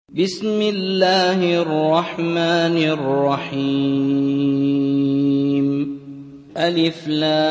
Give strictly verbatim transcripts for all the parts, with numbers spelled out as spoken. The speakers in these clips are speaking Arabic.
بسم الله الرحمن الرحيم ألف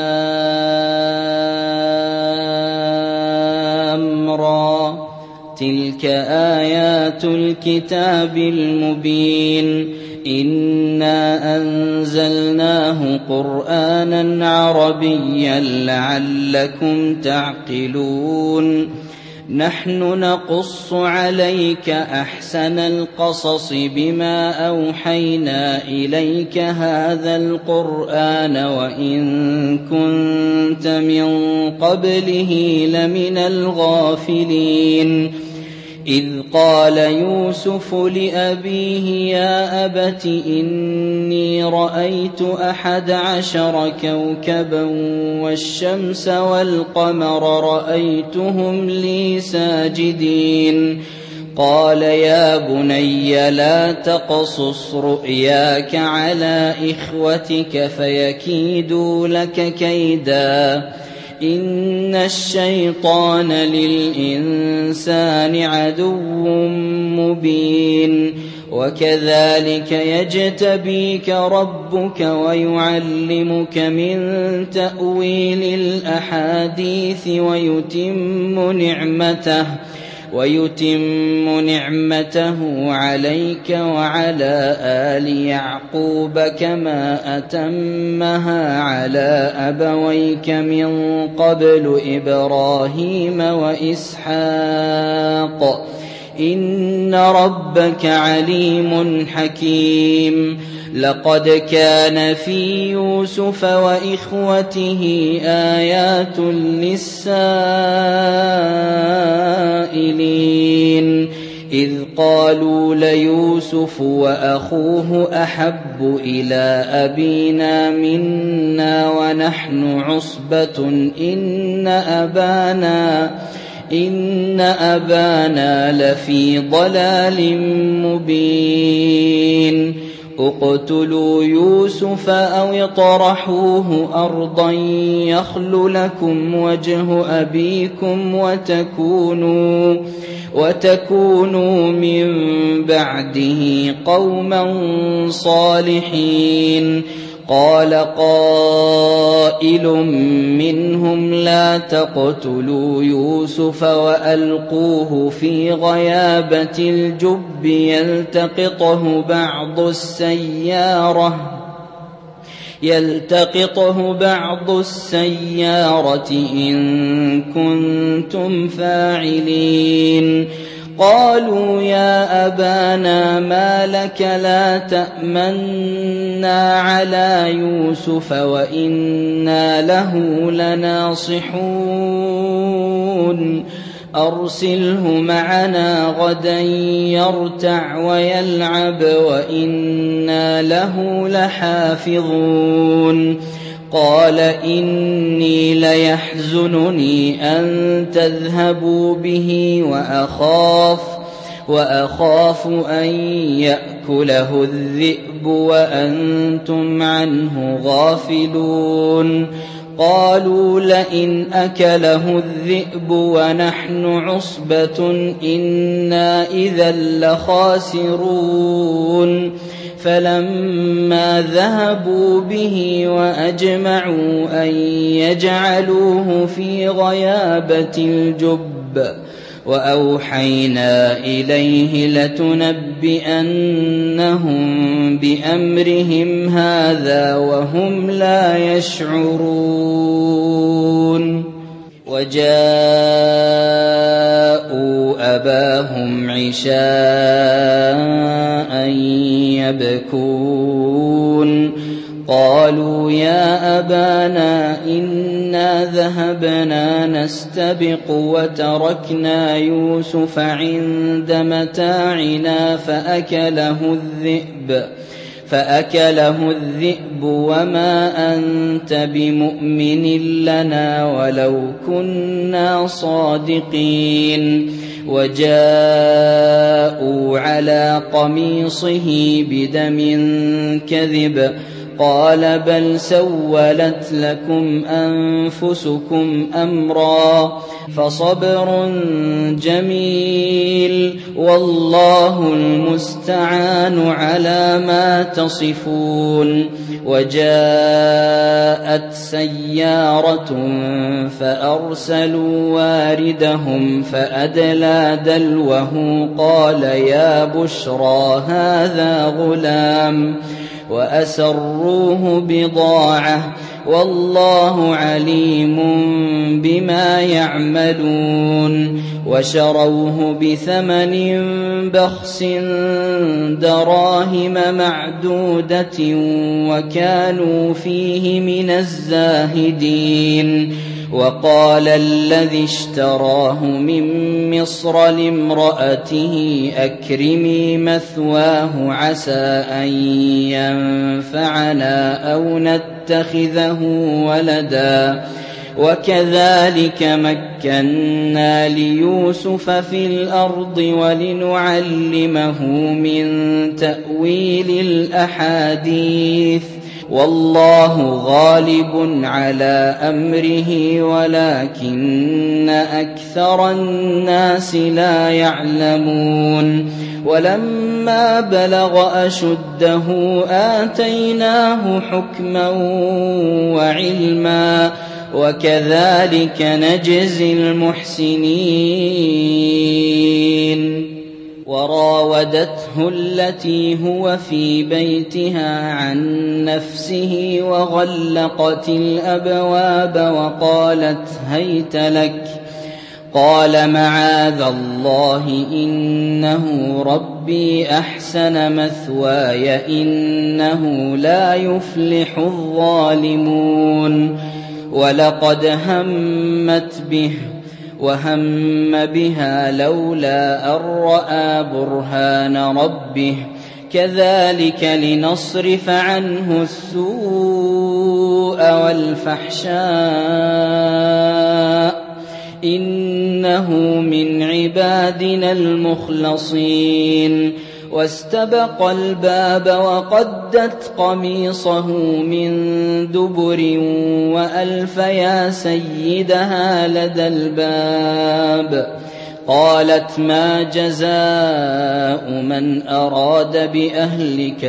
لام را تلك آيات الكتاب المبين إنا أنزلناه قرآنا عربيا لعلكم تعقلون نحن نقص عليك أحسن القصص بما أوحينا إليك هذا القرآن وإن كنت من قبله لمن الغافلين إذ قال يوسف لأبيه يا أبت إني رأيت أحد عشر كوكبا والشمس والقمر رأيتهم لي ساجدين قال يا بني لا تقصص رؤياك على إخوتك فيكيدوا لك كيدا إن الشيطان للإنسان عدو مبين وكذلك يجتبيك ربك ويعلمك من تأويل الأحاديث ويتم نعمته ويتم نعمته عليك وعلى آل يعقوب كما أتمها على أبويك من قبل إبراهيم وإسحاق إن ربك عليم حكيم لقد كان في يوسف وإخوته آيات للسائلين إذ قالوا ليوسف وأخوه أحب إلى أبينا منا ونحن عصبة إن أبانا إن أبانا لفي ضلال مبين اقتلوا يوسف أو اطرحوه أرضا يخل لكم وجه أبيكم وتكونوا وتكونوا من بعده قوما صالحين قال قائل منهم لا تقتلوا يوسف وألقوه في غيابة الجب يلتقطه بعض السيارة يلتقطه بعض السيارة إن كنتم فاعلين قالوا يا أبانا ما لك لا تأمنا على يوسف وإنا له لناصحون أرسله معنا غدا يرتع ويلعب وإنا له لحافظون قال إني ليحزنني أن تذهبوا به وأخاف وأخاف أن يأكله الذئب وأنتم عنه غافلون قالوا لئن أكله الذئب ونحن عصبة إنا إذا لخاسرون فلما ذهبوا به وأجمعوا أن يجعلوه في غيابة الجب وأوحينا إليه لتنبئنهم بأمرهم هذا وهم لا يشعرون وجاءوا أباهم عشاء يبكون قالوا يا أبانا إنا ذهبنا نستبق وتركنا يوسف عند متاعنا فأكله الذئب فأكله الذئب وما أنت بمؤمن لنا ولو كنا صادقين وجاءوا على قميصه بدم كذب قال بل سولت لكم أنفسكم أمرا فصبر جميل والله المستعان على ما تصفون. وجاءت سيارة فأرسلوا واردهم فأدلى دلوه قال يا بشرى هذا غلام وأسروه بضاعة والله عليم بما يعملون. وشروه بثمن بخس دراهم معدودة وكانوا فيه من الزاهدين. وقال الذي اشتراه من مصر لامرأته أكرمي مثواه عسى أن ينفعنا أو نتخذه ولدا. وكذلك مكنا ليوسف في الأرض ولنعلمه من تأويل الأحاديث والله غالب على أمره ولكن أكثر الناس لا يعلمون. ولما بلغ أشده آتيناه حكما وعلما وكذلك نجزي المحسنين. وراودته التي هو في بيتها عن نفسه وغلقت الأبواب وقالت هيت لك قال معاذ الله إنه ربي أحسن مثواي إنه لا يفلح الظالمون. ولقد همت به وهم بها لولا أن رأى برهان ربه كذلك لنصرف عنه السوء والفحشاء إنه من عبادنا المخلصين. واستبق الباب وقدت قميصه من دبر وألف يا سيدها لدى الباب. قالت ما جزاء من أراد بأهلك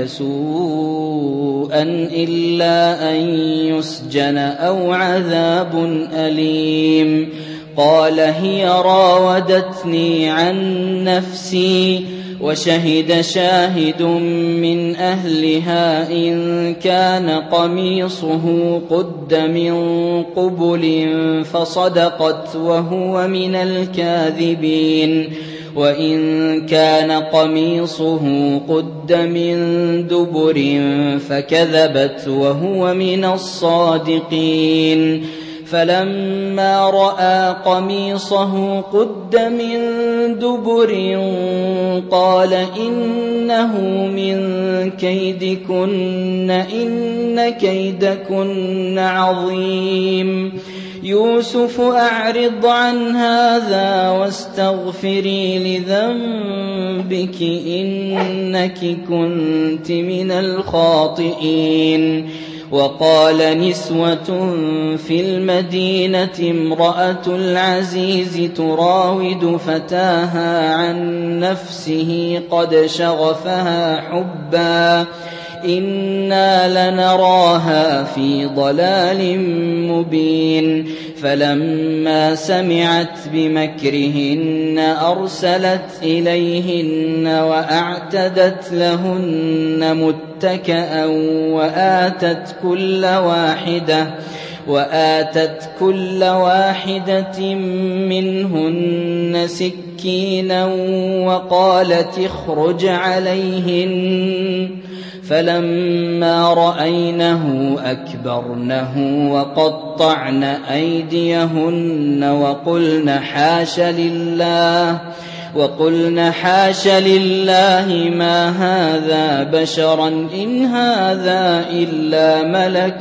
سوءا إلا أن يسجن أو عذاب أليم. قال هي راودتني عن نفسي وشهد شاهد من أهلها إن كان قميصه قد من قبل فصدقت وهو من الكاذبين وإن كان قميصه قد من دبر فكذبت وهو من الصادقين. فلما رأى قميصه قد من دبر قال إنه من كيدكن إن كيدكن عظيم. يوسف أعرض عن هذا واستغفري لذنبك إنك كنت من الخاطئين. وقال نسوة في المدينة امرأة العزيز تراود فتاها عن نفسه قد شغفها حبا إنا لنراها في ضلال مبين. فلما سمعت بمكرهن أرسلت إليهن وأعتدت لهن متكئا وآتت كل واحدة وآتت كل واحدة منهن سكينا وقالت اخرج عليهن. فلما رأينه أكبرنه وقطعن أيديهن وقلن حاش لله وقلن حاش لله ما هذا بشرا إن هذا إلا ملك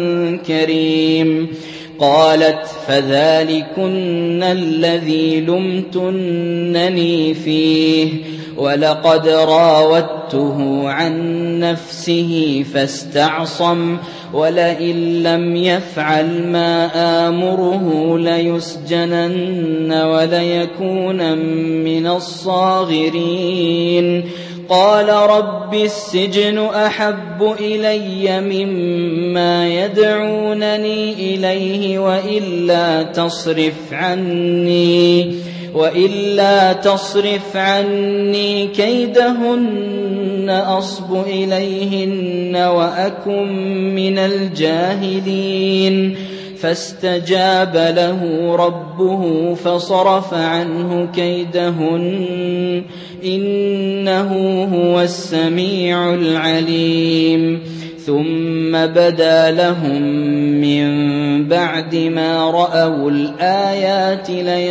كريم. قالت فذلكن الذي لمتنني فيه ولقد راودته عن نفسه فاستعصم ولئن لم يفعل ما آمره ليسجنن وليكون من الصاغرين قال رب السجن أحب إلي مما يدعونني إليه وإلا تصرف عني وإلا تصرف عني كيدهن أصب إليهن وأكن من الجاهلين فاستجاب له ربه فصرف عنه كيدهن إنه هو السميع العليم ثم بدا لهم من بعد ما رأوا الآيات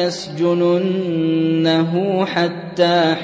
ليسجننه حتى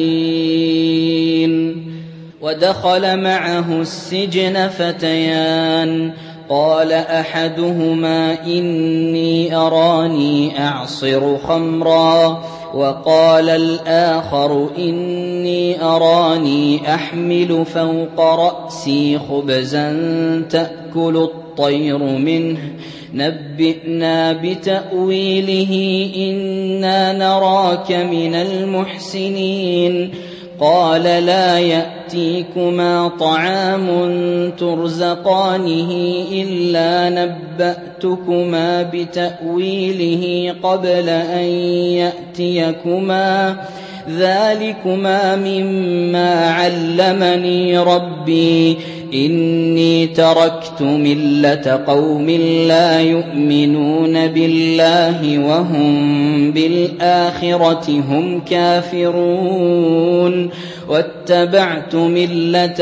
حين ودخل معه السجن فتيان قال أحدهما إني أراني أعصر خمرا وقال الآخر إني أراني أحمل فوق رأسي خبزا تأكل الطير منه نبئنا بتأويله إنا نراك من المحسنين قال لا يأتيكما طعام ترزقانه إلا نبأتكما بتأويله قبل أن يأتيكما ذلكما مما علمني ربي إني تركت ملة قوم لا يؤمنون بالله وهم بالآخرة هم كافرون واتبعت ملة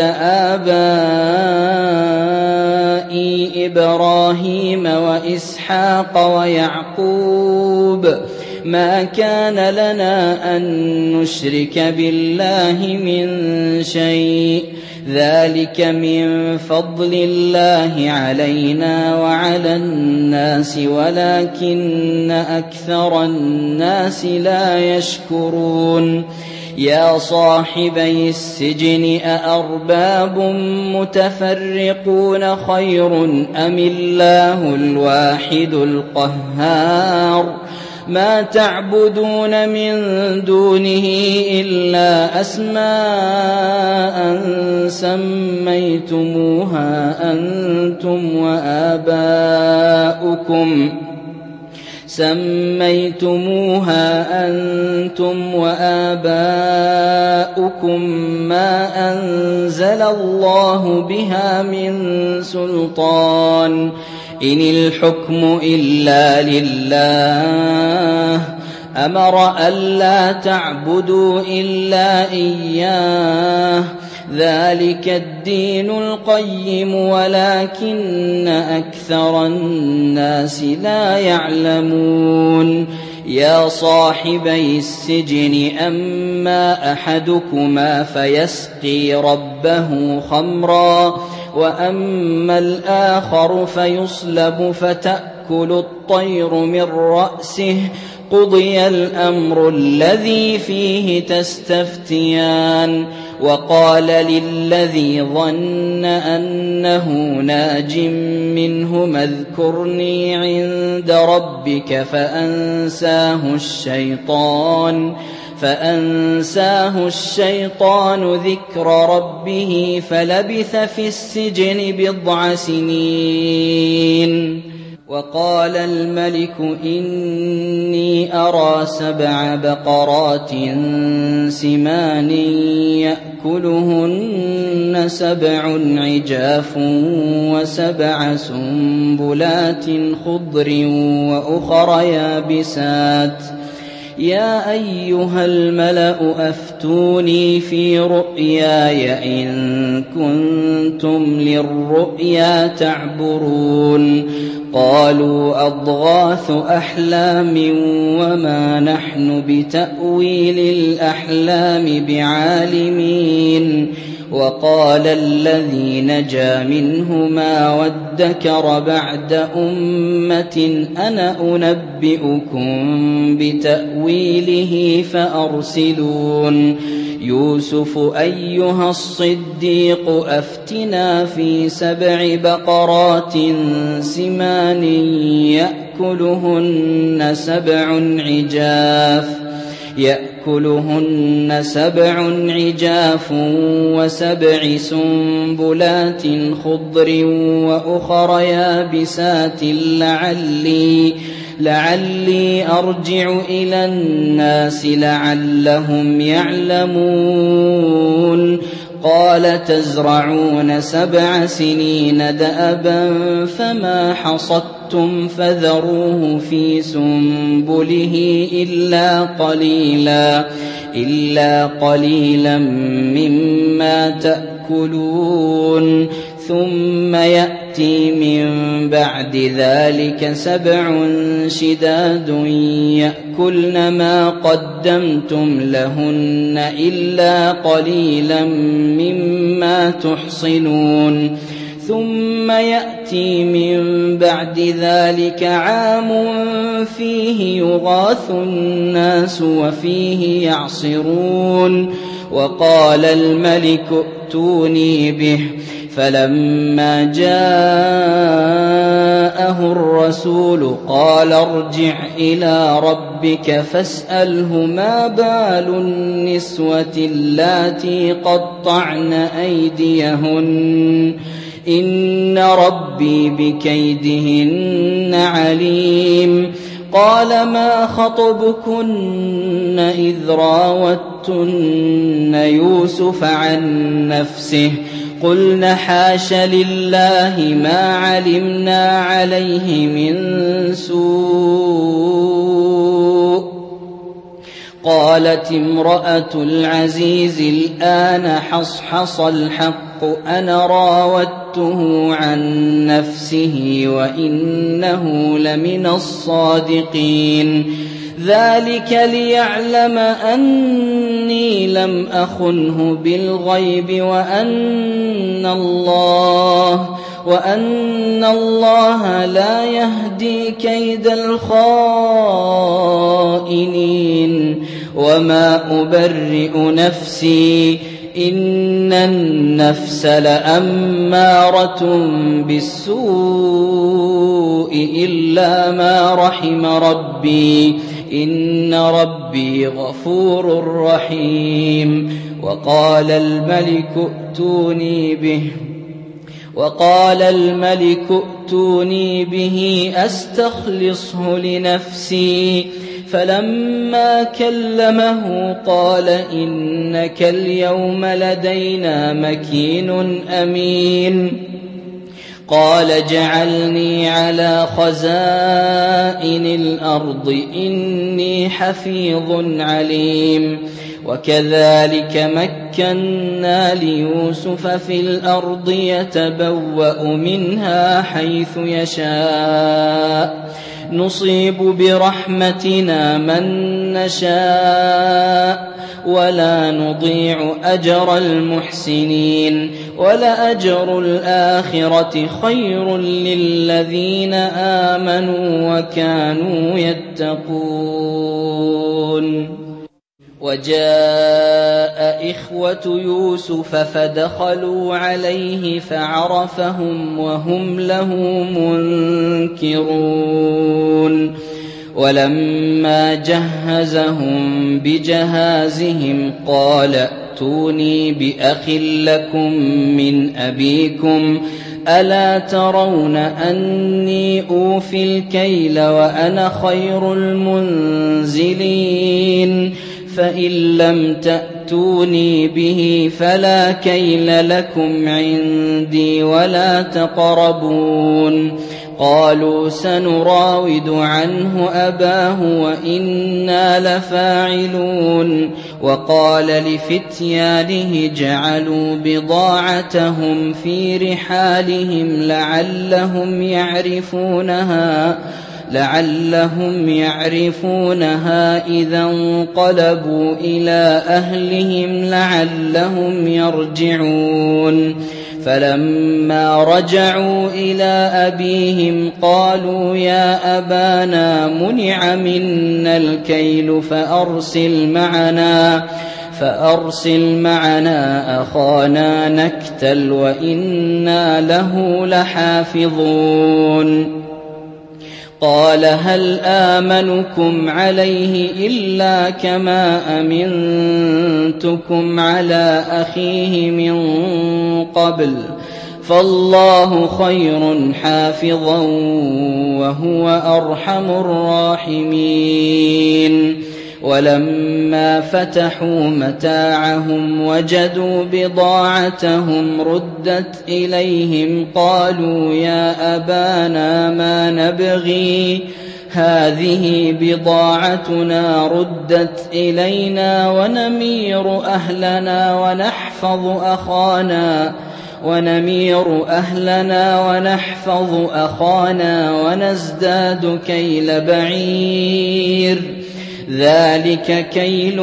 آبائي إبراهيم وإسحاق ويعقوب ما كان لنا أن نشرك بالله من شيء ذلك من فضل الله علينا وعلى الناس ولكن أكثر الناس لا يشكرون يا صاحبي السجن أأرباب متفرقون خير أم الله الواحد القهار ما تعبدون من دونه إلا أسماء سميتموها أنتم وآباؤكم سميتموها أنتم وآباؤكم ما أنزل الله بها من سلطان إن الحكم إلا لله أمر ألا تعبدوا إلا إياه ذلك الدين القيم ولكن أكثر الناس لا يعلمون يا صاحبي السجن أما أحدكما فيسقي ربه خمرا وأما الآخر فيصلب فتأكل الطير من رأسه قضي الأمر الذي فيه تستفتيان وقال للذي ظن أنه ناج منهما اذكرني عند ربك فأنساه الشيطان فأنساه الشيطان ذكر ربه فلبث في السجن بضع سنين وقال الملك إني أرى سبع بقرات سمان يأكلهن سبع عجاف وسبع سنبلات خضر وأخر يابسات يا أيها الملأ أفتوني في رؤياي إن كنتم للرؤيا تعبرون قالوا أضغاث أحلام وما نحن بتأويل الأحلام بعالمين وقال الذي نجا منهما وادكر بعد أمة أنا أنبئكم بتأويله فأرسلون يوسف أيها الصديق أفتنا في سبع بقرات سمان يأكلهن سبع عجاف يأكلهن سبع عجاف وسبع سنبلات خضر وأخر يابسات لعلي لعلي أرجع إلى الناس لعلهم يعلمون قال تزرعون سبع سنين دأبا فما حصدتم فذروه في سنبله إلا قليلا إلا قليلا مما تأكلون ثم يأتي من بعد ذلك سبع شداد يأكلن ما قدمتم لهن إلا قليلا مما تحصنون ثم يأتي من بعد ذلك عام فيه يغاث الناس وفيه يعصرون وقال الملك ائتوني به فلما جاءه الرسول قال ارجع إلى ربك فاسأله ما بال النسوة اللاتي قطعن أيديهن إن ربي بكيدهن عليم قال ما خطبكن إذ راوتن يوسف عن نفسه قلنا حاش لله ما علمنا عليه من سوء قالت امرأة العزيز الآن حصحص الحق أنا راودته عن نفسه وإنه لمن الصادقين ذلك ليعلم أني لم أخنه بالغيب وأن الله وأن الله لا يهدي كيد الخائنين وما أبرئ نفسي إن النفس لأمارة بالسوء إلا ما رحم ربي إن ربي غفور رحيم وقال الملك ائتوني به وقال الملك ائتوني به أستخلصه لنفسي فلما كلمه قال إنك اليوم لدينا مكين أمين قال اجعلني على خزائن الأرض إني حفيظ عليم وكذلك مكنا ليوسف في الأرض يتبوأ منها حيث يشاء نصيب برحمتنا من نشاء ولا نضيع أجر المحسنين ولأجر الآخرة خير للذين آمنوا وكانوا يتقون وجاء إخوة يوسف فدخلوا عليه فعرفهم وهم له منكرون ولما جهزهم بجهازهم قال ائتوني بأخ لكم من أبيكم ألا ترون أني أوفي الكيل وأنا خير المنزلين فإن لم تأتوني به فلا كيل لكم عندي ولا تقربون قالوا سنراود عنه أباه وإنا لفاعلون وقال لفتيانه جعلوا بضاعتهم في رحالهم لعلهم يعرفونها لعلهم يعرفونها إذا انقلبوا إلى أهلهم لعلهم يرجعون فلما رجعوا إلى أبيهم قالوا يا أبانا منع منا الكيل فأرسل معنا فأرسل معنا أخانا نكتل وإنا له لحافظون قال هل آمنكم عليه إلا كما أمنتكم على أخيه من قبل فالله خير حافظا وهو أرحم الراحمين ولما فتحوا متاعهم وجدوا بضاعتهم ردت إليهم قالوا يا أبانا ما نبغي هذه بضاعتنا ردت إلينا ونمير أهلنا ونحفظ أخانا ونمير أهلنا ونحفظ أخانا ونزداد كيل بعير ذلك كيل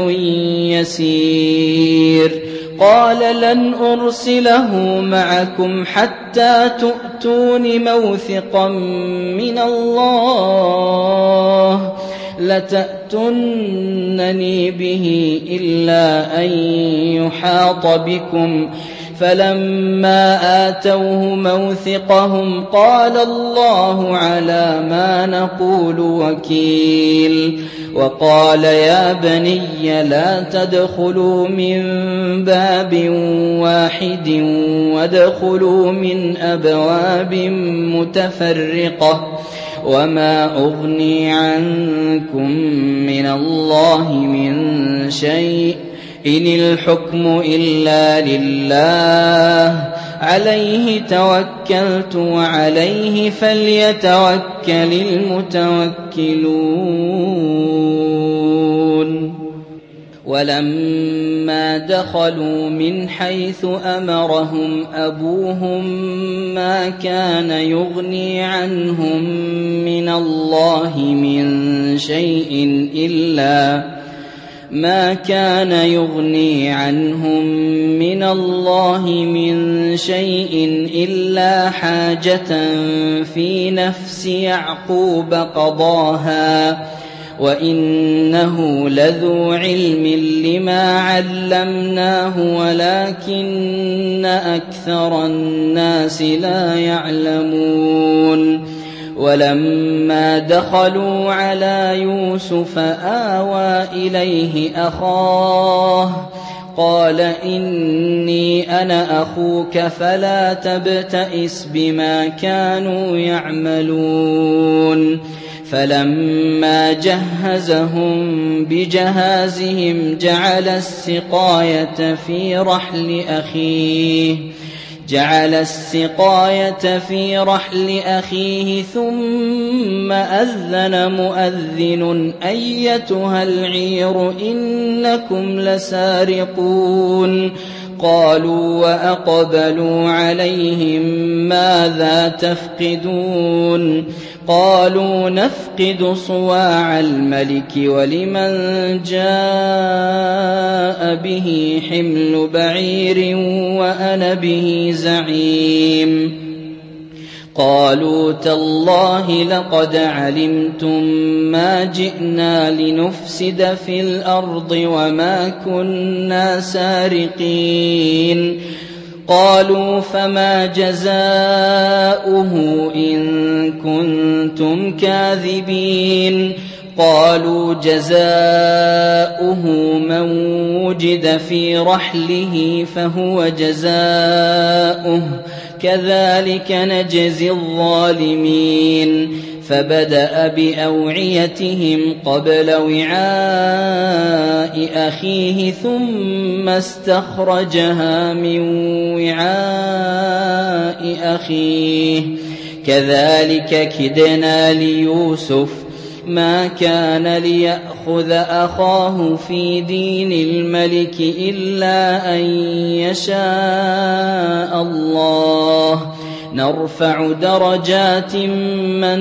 يسير قال لن أرسله معكم حتى تؤتون موثقا من الله لتأتونني به إلا أن يحاط بكم فلما آتوه موثقهم قال الله على ما نقول وكيل وقال يا بني لا تدخلوا من باب واحد وادخلوا من أبواب متفرقة وما أغني عنكم من الله من شيء إن الحكم إلا لله عليه توكلت وعليه فليتوكل المتوكلون ولما دخلوا من حيث أمرهم أبوهم ما كان يغني عنهم من الله من شيء إلا ما كان يغني عنهم من الله من شيء إلا حاجة في نفس يعقوب قضاها وإنه لذو علم لما علمناه ولكن أكثر الناس لا يعلمون ولما دخلوا على يوسف آوى إليه أخاه قال إني أنا أخوك فلا تبتئس بما كانوا يعملون فلما جهزهم بجهازهم جعل السقاية في رحل أخيه جعل السقاية في رحل أخيه ثم أذن مؤذن أيتها العير إنكم لسارقون قالوا وأقبلوا عليهم ماذا تفقدون قالوا نفقد صواع الملك ولمن جاء به حمل بعير وأنا به زعيم قالوا تالله لقد علمتم ما جئنا لنفسد في الأرض وما كنا سارقين قالوا فما جزاؤه إن كنتم كاذبين قالوا جزاؤه من وجد في رحله فهو جزاؤه كذلك نجزي الظالمين فبدأ بأوعيتهم قبل وعاء أخيه ثم استخرجها من وعاء أخيه كذلك كدنا ليوسف ما كان ليأخذ أخاه في دين الملك إلا أن يشاء الله نرفع درجات من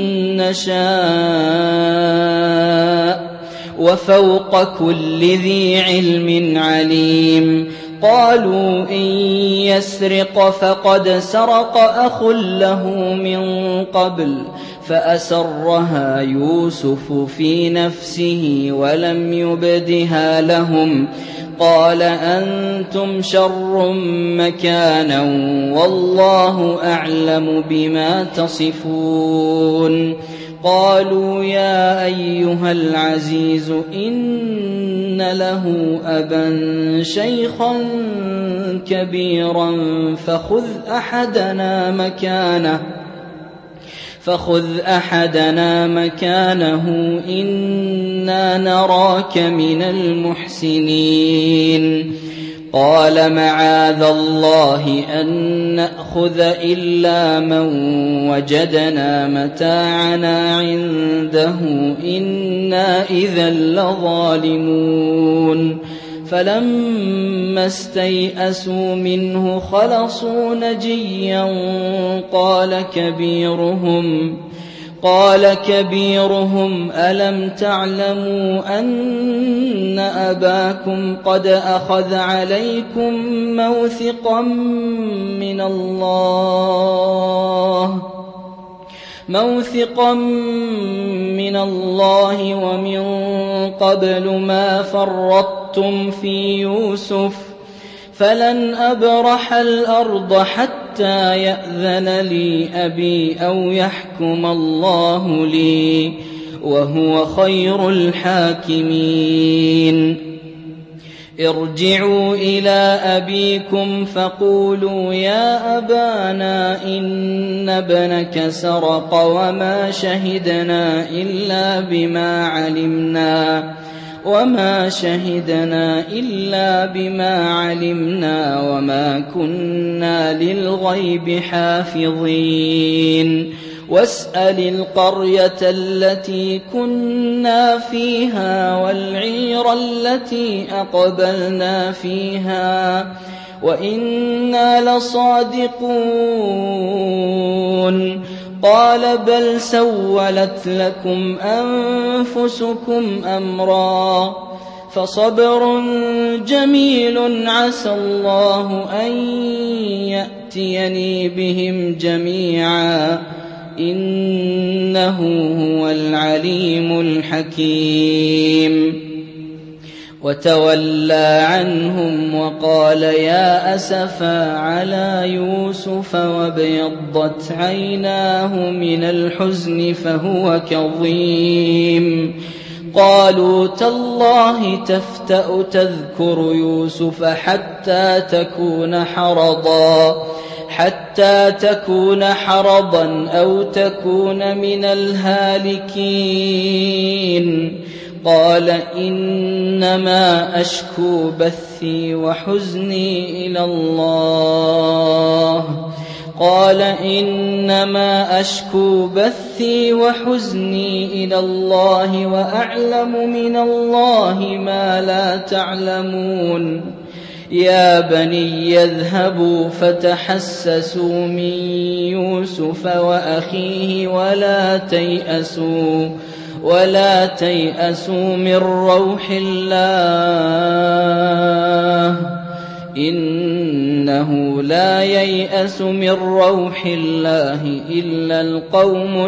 نشاء وفوق كل ذي علم عليم قالوا إن يسرق فقد سرق أخ له من قبل فأسرها يوسف في نفسه ولم يبدها لهم قال أنتم شر مكانا والله أعلم بما تصفون قالوا يا أيها العزيز إن له أبا شيخا كبيرا فخذ أحدنا مكانه فخذ أحدنا مكانه إنا نراك من المحسنين قال معاذ الله أن نأخذ إلا من وجدنا متاعنا عنده إنا إذا لظالمون فلما استيئسوا منه خلصوا نجيا قال كبيرهم قال كبيرهم ألم تعلموا أن أباكم قد أخذ عليكم موثقا من الله موثقا من الله ومن قبل ما فرطتم في يوسف فلن أبرح الأرض حتى يأذن لي أبي أو يحكم الله لي وهو خير الحاكمين ارجعوا إلى أبيكم فقولوا يا أبانا إن ابنك سرق وما شهدنا إلا بما علمنا وما شهدنا إلا بما علمنا وما كنا للغيب حافظين واسأل القرية التي كنا فيها والعير التي أقبلنا فيها وإنا لصادقون قال بل سولت لكم أنفسكم أمرا فصبر جميل عسى الله أن يأتيني بهم جميعا إنه هو العليم الحكيم وتولى عنهم وقال يا أسفا على يوسف وابيضت عيناه من الحزن فهو كظيم قالوا تالله تفتأ تذكر يوسف حتى تكون حرضا حتى تكون حرضا أو تكون من الهالكين قال إنما أشكو بثي وحزني إلى الله قال إنما أشكو بثي وحزني إلى الله وأعلم من الله ما لا تعلمون يا بني يذهبوا فتحسسوا من يوسف وأخيه ولا تيأسوا ولا تيأسوا من روح الله إنه لا ييأس من روح الله إلا القوم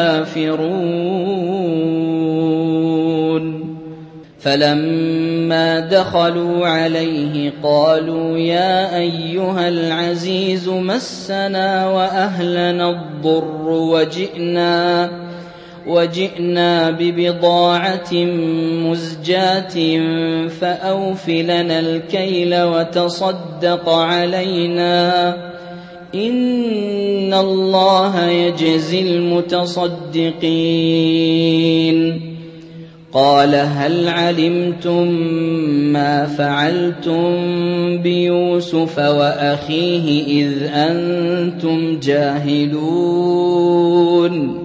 الكافرون فلما دخلوا عليه قالوا يا أيها العزيز مسنا وأهلنا الضر وجئنا وجئنا ببضاعة مزجاة فأوف لنا الكيل وتصدق علينا إن الله يجزي المتصدقين قال هل علمتم ما فعلتم بيوسف وأخيه إذ أنتم جاهلون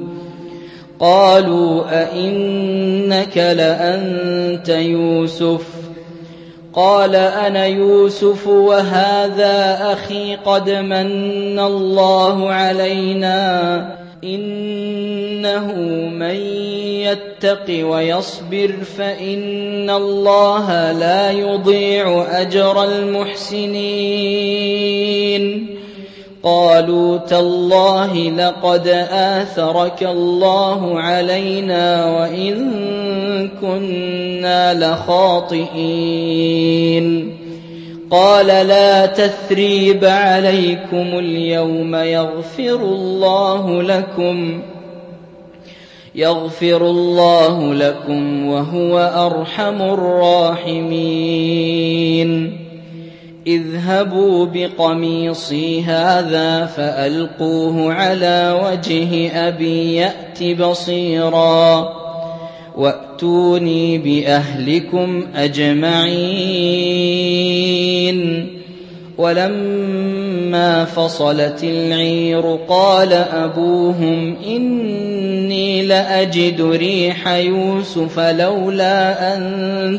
قالوا أئنك لأنت يوسف قال أنا يوسف وهذا أخي قد من الله علينا إنه من يتق ويصبر فإن الله لا يضيع أجر المحسنين قالوا تالله لقد آثرك الله علينا وإن كنا لخاطئين قال لا تثريب عليكم اليوم يغفر الله لكم يغفر الله لكم وهو أرحم الراحمين اذهبوا بقميصي هذا فألقوه على وجه أبي يأت بصيرا وأتوني بأهلكم أجمعين ولما فصلت العير قال أبوهم إني لأجد ريح يوسف لولا أن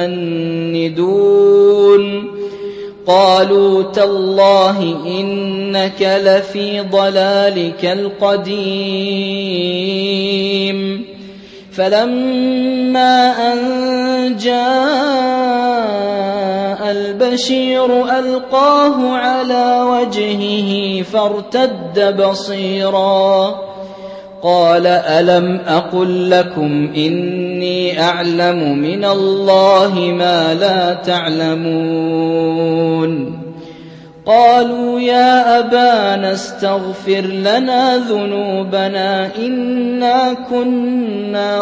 تفندون قالوا تالله إنك لفي ضلالك القديم فلما أن جاء البشير ألقاه على وجهه فارتد بصيرا قال ألم أقل لكم إني أعلم من الله ما لا تعلمون قالوا يا أبانا استغفر لنا ذنوبنا إنا كنا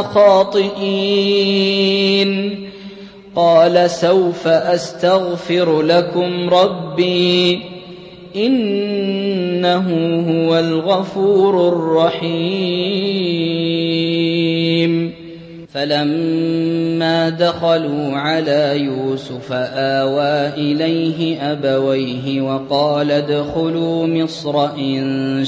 خاطئين قال سوف أستغفر لكم ربي إنه هو الغفور الرحيم فلما دخلوا على يوسف آوى إليه أبويه وقال ادخلوا مصر إن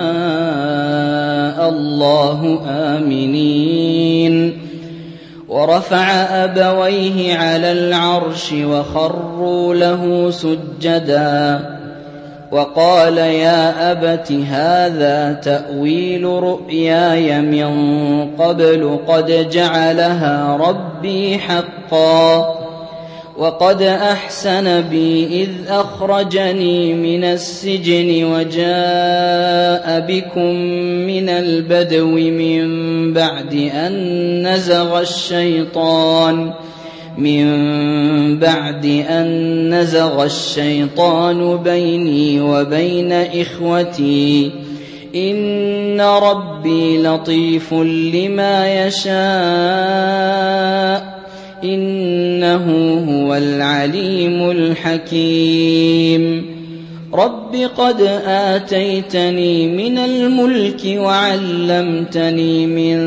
شاء الله آمنين ورفع أبويه على العرش وخروا له سجدا وقال يا أبت هذا تأويل رؤياي من قبل قد جعلها ربي حقا وقد أحسن بي إذ أخرجني من السجن وجاء بكم من البدو من بعد أن نزغ الشيطان من بعد أن نزغ الشيطان بيني وبين إخوتي إن ربي لطيف لما يشاء إنه هو العليم الحكيم رب قد آتيتني من الملك وعلمتني من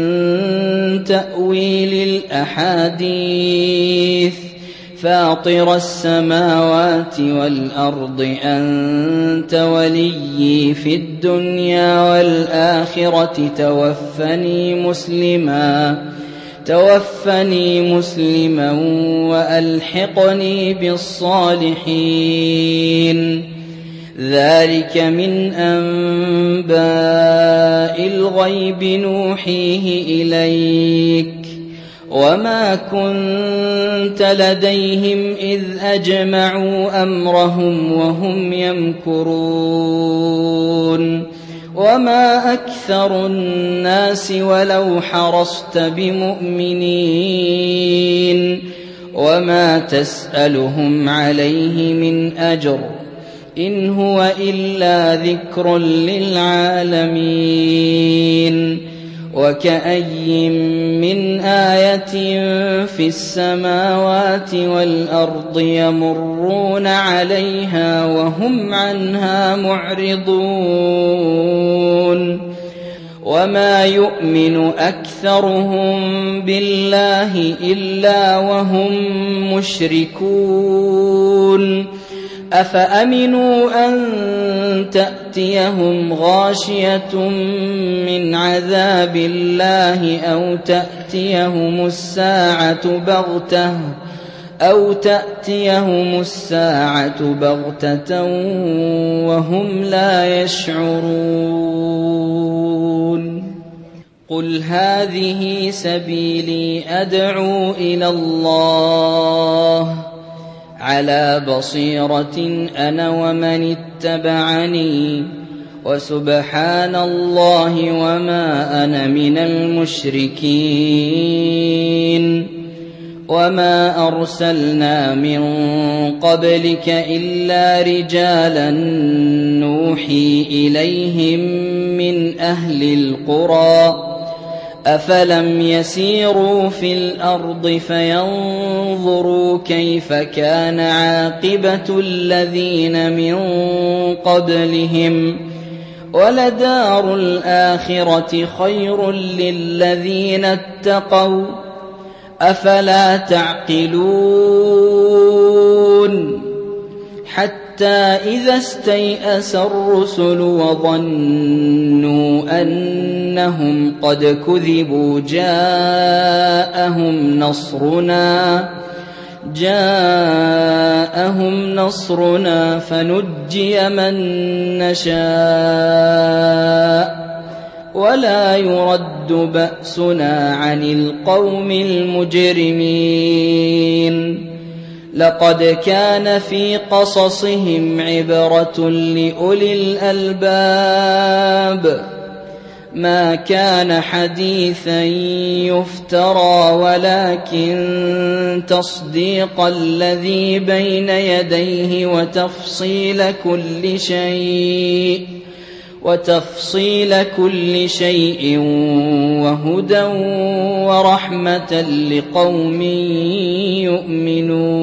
تأويل الأحاديث فاطر السماوات والأرض أنت وليي في الدنيا والآخرة توفني مسلما توفني مسلما وألحقني بالصالحين ذلك من أنباء الغيب نوحيه إليك وما كنت لديهم إذ أجمعوا أمرهم وهم يمكرون وما أكثر الناس ولو حرصت بمؤمنين وما تسألهم عليه من أجر إن هو إلا ذكر للعالمين وكأي من آية في السماوات والأرض يمرون عليها وهم عنها معرضون وما يؤمن أكثرهم بالله إلا وهم مشركون أفأمنوا أن تأتيهم غاشية من عذاب الله أو تأتيهم الساعة بغتة أو تأتيهم الساعة بغتة وهم لا يشعرون قل هذه سبيلي أدعو إلى الله على بصيرة أنا ومن اتبعني وسبحان الله وما أنا من المشركين وما أرسلنا من قبلك إلا رجالا نوحي إليهم من أهل القرى أفلم يسيروا في الأرض فينظروا كيف كان عاقبة الذين من قبلهم ولدار الآخرة خير للذين اتقوا أفلا تعقلون حتى إذا استيأس الرسل وظنوا أنهم قد كذبوا جاءهم نصرنا جاءهم نصرنا فنجي من نشاء ولا يرد بأسنا عن القوم المجرمين لقد كان في قصصهم عبرة لأولي الألباب ما كان حديثا يفترى ولكن تصديق الذي بين يديه وتفصيل كل شيء وتفصيل كل شيء وهدى ورحمة لقوم يؤمنون